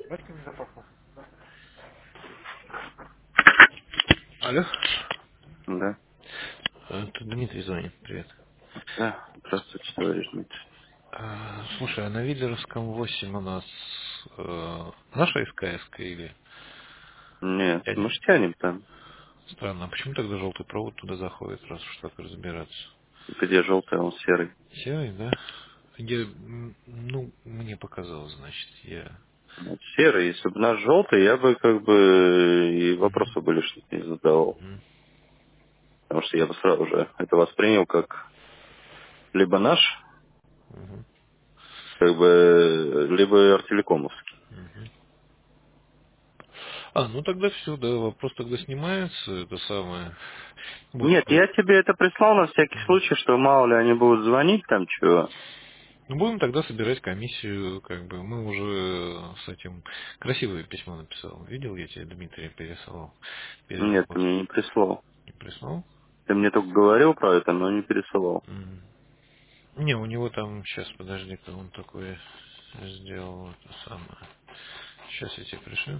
Батьками запахло. Алло. Да. Это Дмитрий звонит. Привет. Да. Здравствуйте, товарищ Дмитрий. Слушай, а на Виллеровском 8 у нас наша СКС или Нет, мы тянем? ж тянем там. Странно, а почему тогда желтый провод туда заходит, раз уж так разбираться? Где желтый, а он серый. Серый, да? Ну, мне показалось, значит, я... Вот серый. Если бы наш желтый, я бы как бы и Мгм, вопросы бы лишних не задавал. мгм, Потому что я бы сразу же это воспринял как либо наш, мгм, как бы, либо артелекомовский. мгм. Ну тогда все, да, вопрос тогда снимается, это самое. Нет, Будем. я тебе это прислал на всякий случай, что мало ли они будут звонить там, чего. Ну, будем тогда собирать комиссию, как бы. Мы уже с этим красивое письмо написал. Видел, я тебе Дмитрия пересылал перед Нет, ты работой. мне не прислал. Не прислал? Ты мне только говорил про это, но не пересылал. М. Не, у него там, сейчас, подожди-ка, он такое сделал, это самое. Сейчас я тебе пришлю.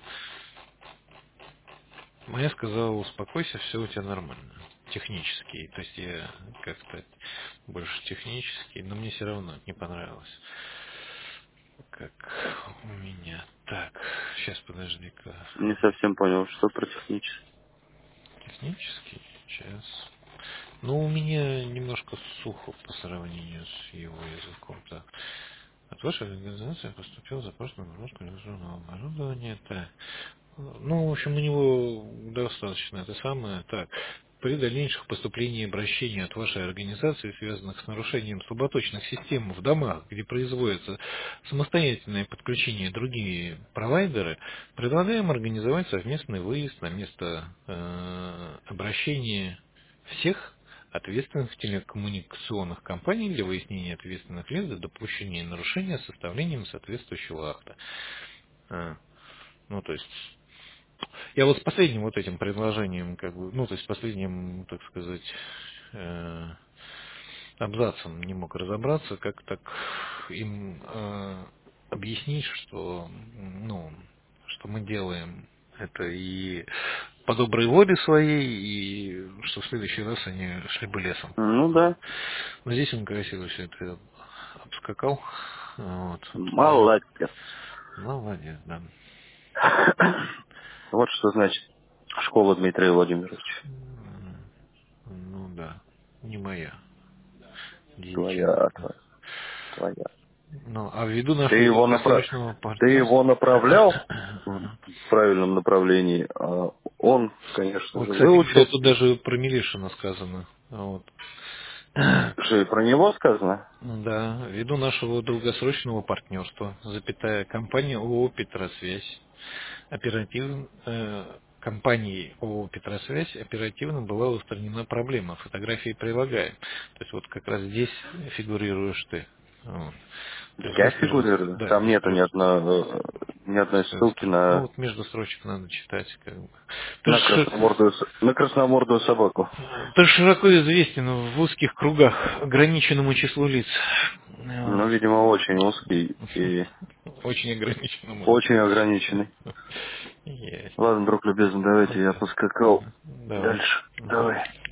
Я сказал, успокойся, все у тебя нормально. Технический. То есть я как-то больше технический, но мне все равно не понравилось. Как у меня. Так, сейчас подожди-ка. Не совсем понял, что про технический. Технический. Сейчас. Ну, у меня немножко сухо по сравнению с его языком. Так. От вашей организации поступил запрос на нагрузку электронного оборудования. Так. Ну, в общем, у него достаточно это самое. Так. При дальнейших поступлении и обращении от вашей организации, связанных с нарушением слаботочных систем в домах, где производится самостоятельное подключение другие провайдеры, предлагаем организовать совместный выезд на место обращения всех ответственных телекоммуникационных компаний для выяснения ответственных лиц за допущение нарушения составлением соответствующего акта. Ну, то есть, я вот с последним вот этим предложением, как бы, ну, то есть, с последним, так сказать, э, абзацем не мог разобраться, как так им объяснить, что, ну, что мы делаем это и по доброй воле своей, и что в следующий раз они шли бы лесом. Ну Вот. да. Но здесь он красиво все это обскакал. Вот. Молодец. Молодец, да. Вот что значит школа Дмитрия Владимировича. Ну да, не моя Твоя, Дьяченко. твоя, твоя. Ну, а ввиду Ты нашего его, долгосрочного Ты его партнерства... направлял в правильном направлении, а он, конечно Вот, же, кстати говоря, выучил. тут даже про Милешина сказано. Вот. Что и про него сказано? Да, ввиду нашего долгосрочного партнерства, запятая, компания ООО «Петросвязь» компанией ООО «Петросвязь» оперативно была устранена проблема. Фотографии прилагаем. То есть вот как раз здесь фигурируешь ты. Вот. То есть Я здесь между, фигурирую. да, Там здесь нету ни одной ссылки ну на, вот между строчек надо читать. Как бы. Ты на ж красномордую собаку. ты ж широко известен в узких кругах ограниченному числу лиц. Ну, Вот. видимо, очень узкий и Очень ограниченному. очень ограниченный. Ясненько. Ладно, друг любезный, давайте я Окей. поскакал Давай. дальше. Мгм. Давай.